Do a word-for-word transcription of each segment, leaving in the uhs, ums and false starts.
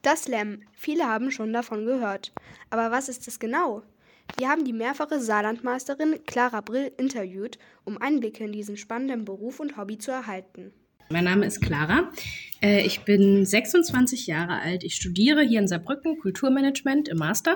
Das Slam. Viele haben schon davon gehört. Aber was ist es genau? Wir haben die mehrfache Saarlandmeisterin Clara Brill interviewt, um Einblicke in diesen spannenden Beruf und Hobby zu erhalten. Mein Name ist Clara. Ich bin sechsundzwanzig Jahre alt. Ich studiere hier in Saarbrücken Kulturmanagement im Master.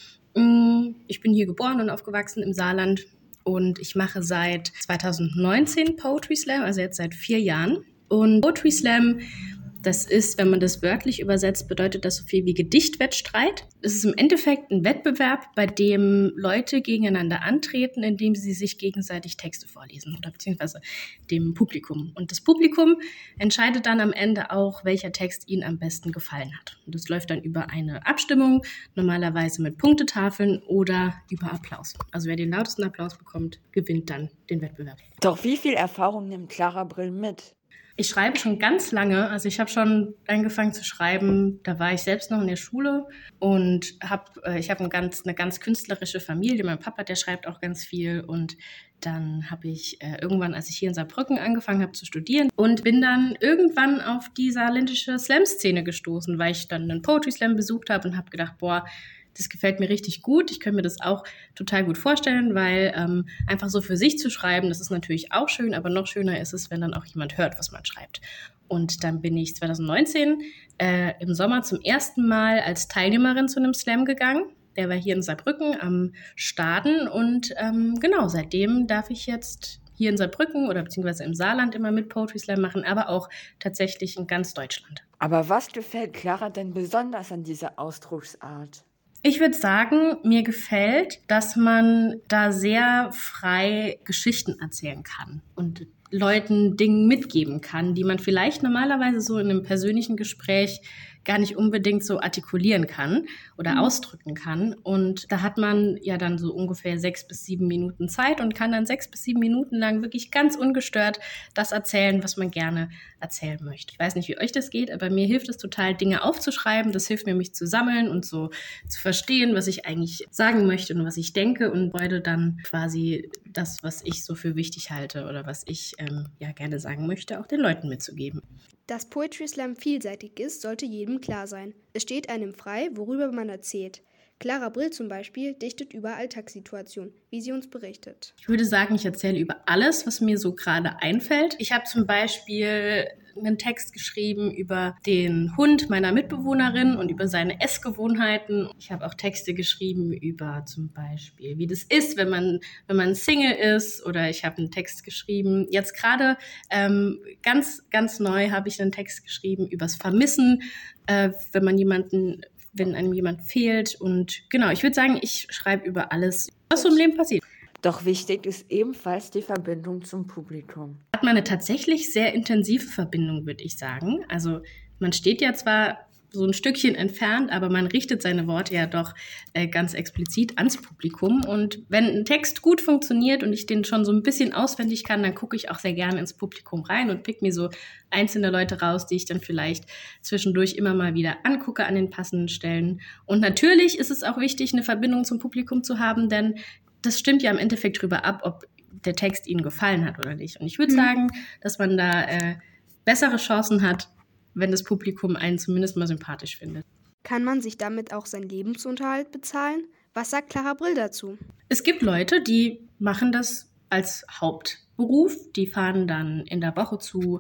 Ich bin hier geboren und aufgewachsen im Saarland und ich mache seit zweitausendneunzehn Poetry Slam, also jetzt seit vier Jahren. Und Poetry Slam, das ist, wenn man das wörtlich übersetzt, bedeutet das so viel wie Gedichtwettstreit. Es ist im Endeffekt ein Wettbewerb, bei dem Leute gegeneinander antreten, indem sie sich gegenseitig Texte vorlesen oder beziehungsweise dem Publikum. Und das Publikum entscheidet dann am Ende auch, welcher Text ihnen am besten gefallen hat. Und das läuft dann über eine Abstimmung, normalerweise mit Punktetafeln oder über Applaus. Also wer den lautesten Applaus bekommt, gewinnt dann den Wettbewerb. Doch wie viel Erfahrung nimmt Clara Brill mit? Ich schreibe schon ganz lange, also ich habe schon angefangen zu schreiben, da war ich selbst noch in der Schule und hab, äh, ich habe ein ganz, eine ganz künstlerische Familie. Mein Papa, der schreibt auch ganz viel und dann habe ich äh, irgendwann, als ich hier in Saarbrücken angefangen habe zu studieren und bin dann irgendwann auf die saarländische Slam-Szene gestoßen, weil ich dann einen Poetry Slam besucht habe und habe gedacht, boah, das gefällt mir richtig gut. Ich könnte mir das auch total gut vorstellen, weil ähm, einfach so für sich zu schreiben, das ist natürlich auch schön, aber noch schöner ist es, wenn dann auch jemand hört, was man schreibt. Und dann bin ich zweitausendneunzehn äh, im Sommer zum ersten Mal als Teilnehmerin zu einem Slam gegangen. Der war hier in Saarbrücken am Staden und ähm, genau, seitdem darf ich jetzt hier in Saarbrücken oder beziehungsweise im Saarland immer mit Poetry Slam machen, aber auch tatsächlich in ganz Deutschland. Aber was gefällt Clara denn besonders an dieser Ausdrucksart? Ich würde sagen, mir gefällt, dass man da sehr frei Geschichten erzählen kann und Leuten Dinge mitgeben kann, die man vielleicht normalerweise so in einem persönlichen Gespräch gar nicht unbedingt so artikulieren kann oder mhm. ausdrücken kann. Und da hat man ja dann so ungefähr sechs bis sieben Minuten Zeit und kann dann sechs bis sieben Minuten lang wirklich ganz ungestört das erzählen, was man gerne erzählen möchte. Ich weiß nicht, wie euch das geht, aber mir hilft es total, Dinge aufzuschreiben. Das hilft mir, mich zu sammeln und so zu verstehen, was ich eigentlich sagen möchte und was ich denke und beide dann quasi das, was ich so für wichtig halte oder was ich ähm, ja gerne sagen möchte, auch den Leuten mitzugeben. Dass Poetry Slam vielseitig ist, sollte jedem klar sein. Es steht einem frei, worüber man erzählt. Clara Brill zum Beispiel dichtet über Alltagssituationen, wie sie uns berichtet. Ich würde sagen, ich erzähle über alles, was mir so gerade einfällt. Ich habe zum Beispiel einen Text geschrieben über den Hund meiner Mitbewohnerin und über seine Essgewohnheiten. Ich habe auch Texte geschrieben über zum Beispiel, wie das ist, wenn man, wenn man Single ist. Oder ich habe einen Text geschrieben, jetzt gerade ähm, ganz, ganz neu habe ich einen Text geschrieben übers Vermissen, äh, wenn man jemanden, wenn einem jemand fehlt. Und genau, ich würde sagen, ich schreibe über alles, was so im Leben passiert. Doch wichtig ist ebenfalls die Verbindung zum Publikum. Hat man eine tatsächlich sehr intensive Verbindung, würde ich sagen. Also man steht ja zwar so ein Stückchen entfernt, aber man richtet seine Worte ja doch äh, ganz explizit ans Publikum. Und wenn ein Text gut funktioniert und ich den schon so ein bisschen auswendig kann, dann gucke ich auch sehr gerne ins Publikum rein und pick mir so einzelne Leute raus, die ich dann vielleicht zwischendurch immer mal wieder angucke an den passenden Stellen. Und natürlich ist es auch wichtig, eine Verbindung zum Publikum zu haben, denn das stimmt ja im Endeffekt drüber ab, ob der Text Ihnen gefallen hat oder nicht. Und ich würde mhm. sagen, dass man da äh, bessere Chancen hat, wenn das Publikum einen zumindest mal sympathisch findet. Kann man sich damit auch seinen Lebensunterhalt bezahlen? Was sagt Clara Brill dazu? Es gibt Leute, die machen das als Hauptberuf. Die fahren dann in der Woche zu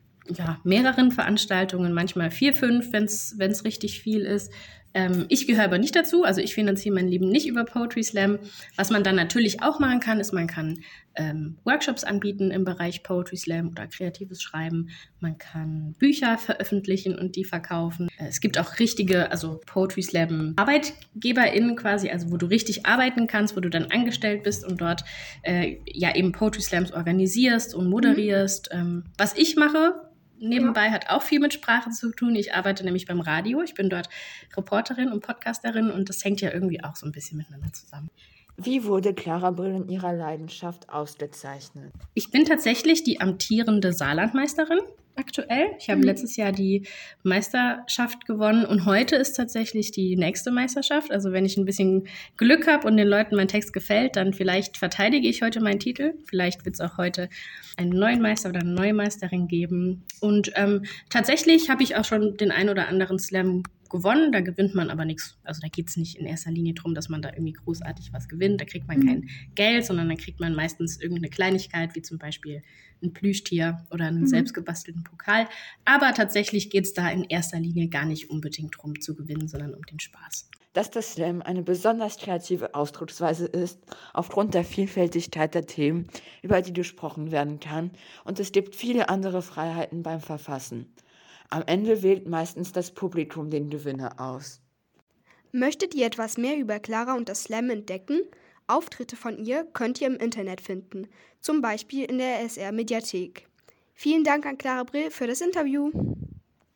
ja, mehreren Veranstaltungen, manchmal vier, fünf, wenn es richtig viel ist. Ähm, ich gehöre aber nicht dazu, also ich finanziere mein Leben nicht über Poetry Slam. Was man dann natürlich auch machen kann, ist, man kann ähm, Workshops anbieten im Bereich Poetry Slam oder kreatives Schreiben. Man kann Bücher veröffentlichen und die verkaufen. Äh, es gibt auch richtige, also Poetry Slam ArbeitgeberInnen quasi, also wo du richtig arbeiten kannst, wo du dann angestellt bist und dort äh, ja eben Poetry Slams organisierst und moderierst. Mhm. Ähm, was ich mache, nebenbei ja. hat auch viel mit Sprache zu tun. Ich arbeite nämlich beim Radio. Ich bin dort Reporterin und Podcasterin und das hängt ja irgendwie auch so ein bisschen miteinander zusammen. Wie wurde Clara Brill in ihrer Leidenschaft ausgezeichnet? Ich bin tatsächlich die amtierende Saarlandmeisterin aktuell. Ich habe mhm. letztes Jahr die Meisterschaft gewonnen und heute ist tatsächlich die nächste Meisterschaft. Also wenn ich ein bisschen Glück habe und den Leuten mein Text gefällt, dann vielleicht verteidige ich heute meinen Titel. Vielleicht wird es auch heute einen neuen Meister oder eine neue Meisterin geben. Und ähm, tatsächlich habe ich auch schon den ein oder anderen Slam gewonnen, da gewinnt man aber nichts. Also da geht es nicht in erster Linie darum, dass man da irgendwie großartig was gewinnt. Da kriegt man kein Geld, sondern dann kriegt man meistens irgendeine Kleinigkeit, wie zum Beispiel ein Plüschtier oder einen Mhm. selbstgebastelten Pokal. Aber tatsächlich geht es da in erster Linie gar nicht unbedingt darum zu gewinnen, sondern um den Spaß. Dass der Slam eine besonders kreative Ausdrucksweise ist, aufgrund der Vielfältigkeit der Themen, über die gesprochen werden kann, und es gibt viele andere Freiheiten beim Verfassen. Am Ende wählt meistens das Publikum den Gewinner aus. Möchtet ihr etwas mehr über Clara und das Slam entdecken? Auftritte von ihr könnt ihr im Internet finden, zum Beispiel in der S R Mediathek. Vielen Dank an Clara Brill für das Interview.